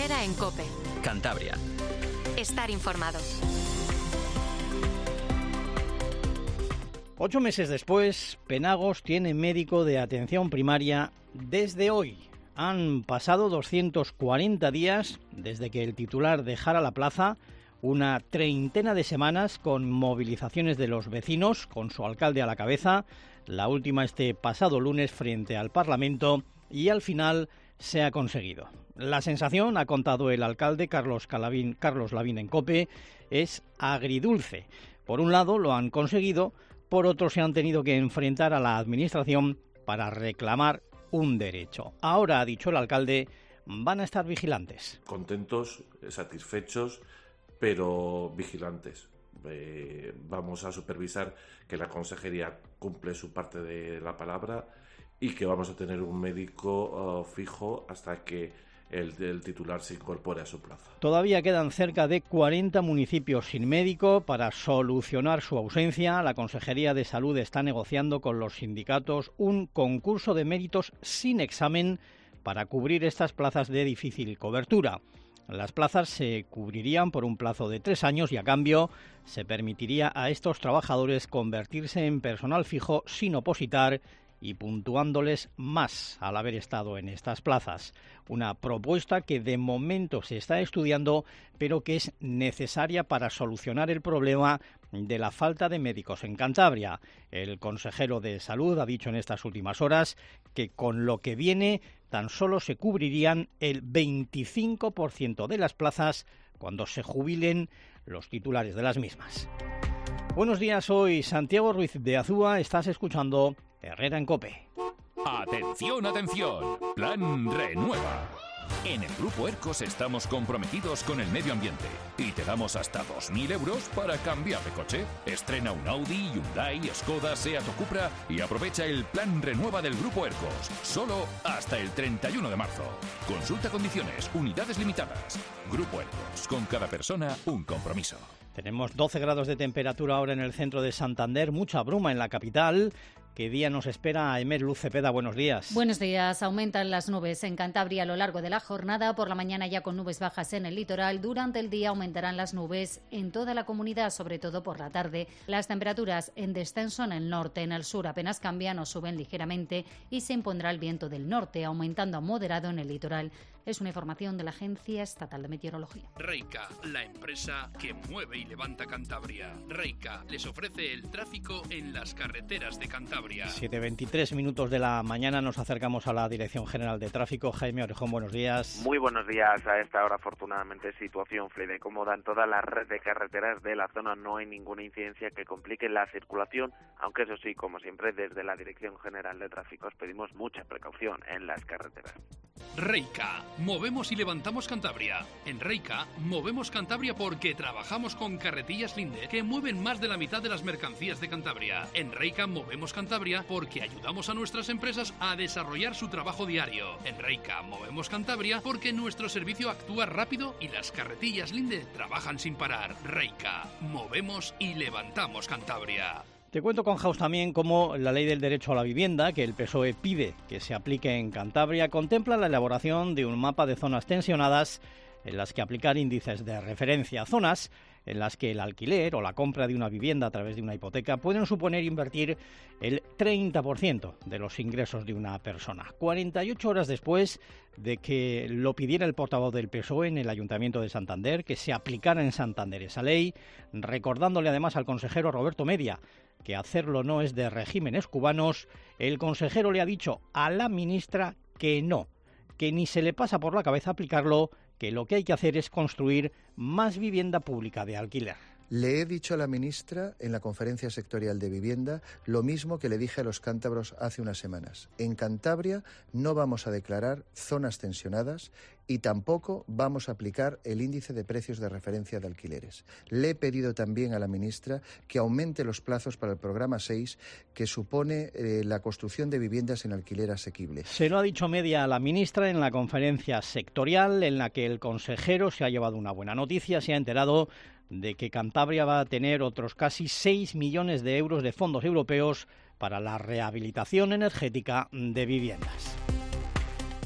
Herrera en COPE. Cantabria. Estar informado. 8 meses después, Penagos tiene médico de atención primaria desde hoy. Han pasado 240 días desde que el titular dejara la plaza, una treintena de semanas con movilizaciones de los vecinos, con su alcalde a la cabeza, la última este pasado lunes frente al Parlamento, y al final se ha conseguido. La sensación, ha contado el alcalde Carlos Lavín en COPE, es agridulce. Por un lado lo han conseguido, por otro se han tenido que enfrentar a la administración para reclamar un derecho. Ahora, ha dicho el alcalde, van a estar vigilantes. Contentos, satisfechos, pero vigilantes. Vamos a supervisar que la consejería cumple su parte de la palabra y que vamos a tener un médico fijo hasta que el titular se incorpore a su plaza. Todavía quedan cerca de 40 municipios sin médico. Para solucionar su ausencia, la Consejería de Salud está negociando con los sindicatos un concurso de méritos sin examen para cubrir estas plazas de difícil cobertura. Las plazas se cubrirían por un plazo de 3 años y a cambio se permitiría a estos trabajadores convertirse en personal fijo sin opositar y puntuándoles más al haber estado en estas plazas. Una propuesta que de momento se está estudiando, pero que es necesaria para solucionar el problema de la falta de médicos en Cantabria. El consejero de Salud ha dicho en estas últimas horas que con lo que viene tan solo se cubrirían el 25% de las plazas cuando se jubilen los titulares de las mismas. Buenos días, soy Santiago Ruiz de Azúa, estás escuchando Herrera en COPE. ¡Atención, atención! Plan Renueva. En el Grupo ERCOS estamos comprometidos con el medio ambiente y te damos hasta 2.000 euros para cambiar de coche. Estrena un Audi, Hyundai, Skoda, Seat o Cupra y aprovecha el Plan Renueva del Grupo ERCOS. Solo hasta el 31 de marzo. Consulta condiciones, unidades limitadas. Grupo ERCOS, con cada persona un compromiso. Tenemos 12 grados de temperatura ahora en el centro de Santander, mucha bruma en la capital. ¿Qué día nos espera? Emer Luz Cepeda, buenos días. Buenos días. Aumentan las nubes en Cantabria a lo largo de la jornada. Por la mañana ya con nubes bajas en el litoral. Durante el día aumentarán las nubes en toda la comunidad, sobre todo por la tarde. Las temperaturas en descenso en el norte. En el sur apenas cambian o suben ligeramente y se impondrá el viento del norte, aumentando a moderado en el litoral. Es una información de la Agencia Estatal de Meteorología. Reica, la empresa que mueve y levanta Cantabria. Reica les ofrece el tráfico en las carreteras de Cantabria. 7:23 minutos de la mañana, nos acercamos a la Dirección General de Tráfico. Jaime Orejón, buenos días. Muy buenos días. A esta hora, afortunadamente, situación fluida y cómoda en toda la red de carreteras de la zona. No hay ninguna incidencia que complique la circulación, aunque eso sí, como siempre, desde la Dirección General de Tráfico os pedimos mucha precaución en las carreteras. Reica, movemos y levantamos Cantabria. En Reica, movemos Cantabria porque trabajamos con Carretillas Linde, que mueven más de la mitad de las mercancías de Cantabria. En Reica, movemos Cantabria porque ayudamos a nuestras empresas a desarrollar su trabajo diario. En Reica, movemos Cantabria porque nuestro servicio actúa rápido y las Carretillas Linde trabajan sin parar. Reica, movemos y levantamos Cantabria. Te cuento, con Jaus, también cómo la Ley del Derecho a la Vivienda, que el PSOE pide que se aplique en Cantabria, contempla la elaboración de un mapa de zonas tensionadas en las que aplicar índices de referencia, zonas en las que el alquiler o la compra de una vivienda a través de una hipoteca pueden suponer invertir el 30% de los ingresos de una persona. 48 horas después de que lo pidiera el portavoz del PSOE en el Ayuntamiento de Santander, que se aplicara en Santander esa ley, recordándole además al consejero Roberto Media que hacerlo no es de regímenes cubanos, el consejero le ha dicho a la ministra que no, que ni se le pasa por la cabeza aplicarlo, que lo que hay que hacer es construir más vivienda pública de alquiler. Le he dicho a la ministra en la conferencia sectorial de vivienda lo mismo que le dije a los cántabros hace unas semanas. En Cantabria no vamos a declarar zonas tensionadas y tampoco vamos a aplicar el índice de precios de referencia de alquileres. Le he pedido también a la ministra que aumente los plazos para el programa 6, que supone la construcción de viviendas en alquiler asequible. Se lo ha dicho Media a la ministra en la conferencia sectorial, en la que el consejero se ha llevado una buena noticia, se ha enterado de que Cantabria va a tener otros casi 6 millones de euros de fondos europeos para la rehabilitación energética de viviendas.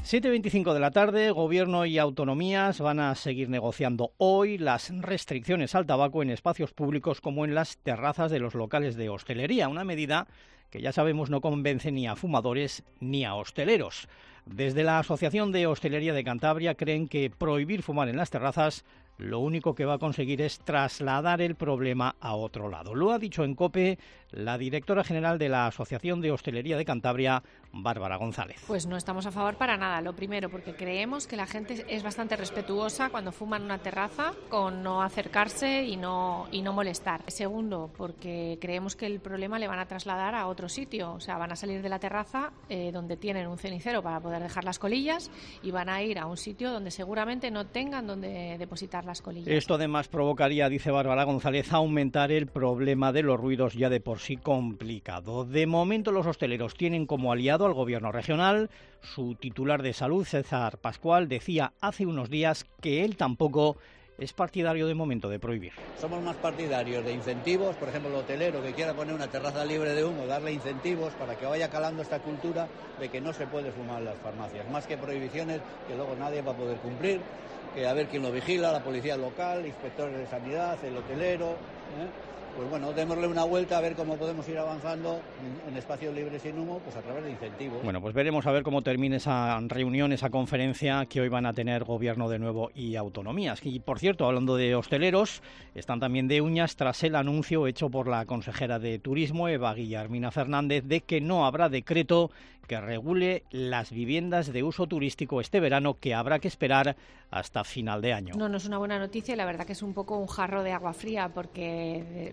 7:25 de la tarde, Gobierno y autonomías van a seguir negociando hoy las restricciones al tabaco en espacios públicos como en las terrazas de los locales de hostelería, una medida que ya sabemos no convence ni a fumadores ni a hosteleros. Desde la Asociación de Hostelería de Cantabria creen que prohibir fumar en las terrazas lo único que va a conseguir es trasladar el problema a otro lado. Lo ha dicho en COPE la directora general de la Asociación de Hostelería de Cantabria, Bárbara González. Pues no estamos a favor para nada. Lo primero, porque creemos que la gente es bastante respetuosa cuando fuma en una terraza, con no acercarse y no molestar. Segundo, porque creemos que el problema le van a trasladar a otro sitio. O sea, van a salir de la terraza donde tienen un cenicero para poder dejar las colillas y van a ir a un sitio donde seguramente no tengan donde depositar las colillas. Esto además provocaría, dice Bárbara González, aumentar el problema de los ruidos ya de por sí complicado. De momento los hosteleros tienen como aliado al gobierno regional. Su titular de salud, César Pascual, decía hace unos días que él tampoco es partidario de momento de prohibir. Somos más partidarios de incentivos, por ejemplo el hotelero que quiera poner una terraza libre de humo, darle incentivos para que vaya calando esta cultura de que no se puede fumar en las farmacias, más que prohibiciones que luego nadie va a poder cumplir, que a ver quién lo vigila, la policía local, inspectores de sanidad, el hotelero, Pues bueno, démosle una vuelta a ver cómo podemos ir avanzando en espacios libres sin humo, pues a través de incentivos. Bueno, pues veremos a ver cómo termina esa reunión, esa conferencia que hoy van a tener Gobierno de nuevo y autonomías. Y por cierto, hablando de hosteleros, están también de uñas tras el anuncio hecho por la consejera de Turismo, Eva Guillermina Fernández, de que no habrá decreto que regule las viviendas de uso turístico este verano, que habrá que esperar hasta final de año. No es una buena noticia y la verdad que es un poco un jarro de agua fría porque,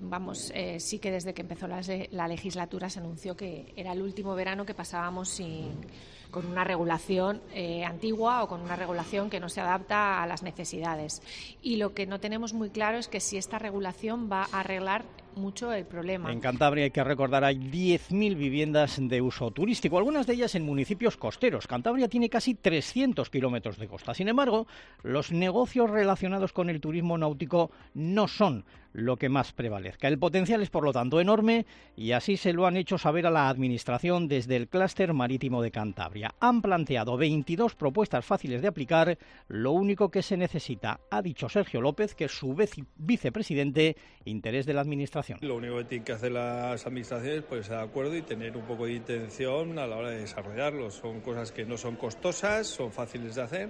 sí que desde que empezó la legislatura se anunció que era el último verano que pasábamos con una regulación antigua o con una regulación que no se adapta a las necesidades. Y lo que no tenemos muy claro es que si esta regulación va a arreglar mucho el problema. En Cantabria, hay que recordar, hay 10.000 viviendas de uso turístico, algunas de ellas en municipios costeros. Cantabria tiene casi 300 kilómetros de costa. Sin embargo, los negocios relacionados con el turismo náutico no son lo que más prevalezca. El potencial es, por lo tanto, enorme y así se lo han hecho saber a la Administración desde el Clúster Marítimo de Cantabria. Han planteado 22 propuestas fáciles de aplicar. Lo único que se necesita, ha dicho Sergio López, que es su vicepresidente, interés de la Administración. Lo único que tienen que hacer las administraciones es ponerse de acuerdo y tener un poco de intención a la hora de desarrollarlo. Son cosas que no son costosas, son fáciles de hacer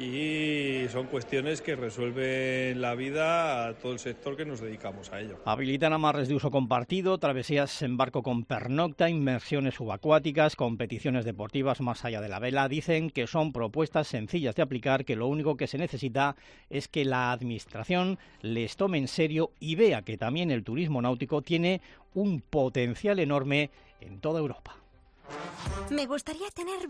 y son cuestiones que resuelven la vida a todo el sector que nos dedicamos a ello. Habilitan amarres de uso compartido, travesías en barco con pernocta, inmersiones subacuáticas, competiciones deportivas más allá de la vela. Dicen que son propuestas sencillas de aplicar, que lo único que se necesita es que la Administración les tome en serio y vea que también el turismo náutico tiene un potencial enorme en toda Europa. Me gustaría tener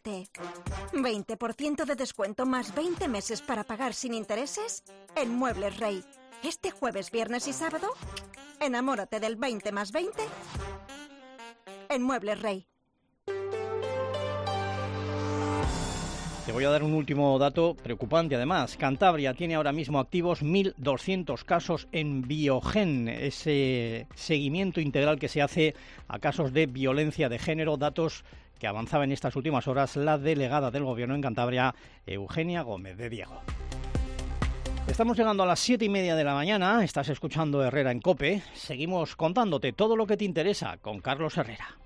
20% de descuento más 20 meses para pagar sin intereses en Muebles Rey. Este jueves, viernes y sábado, enamórate del 20 más 20 en Muebles Rey. Te voy a dar un último dato preocupante además. Cantabria tiene ahora mismo activos 1.200 casos en Biogen, ese seguimiento integral que se hace a casos de violencia de género, datos que avanzaba en estas últimas horas la delegada del Gobierno en Cantabria, Eugenia Gómez de Diego. Estamos llegando a las 7:30 de la mañana, estás escuchando Herrera en COPE, seguimos contándote todo lo que te interesa con Carlos Herrera.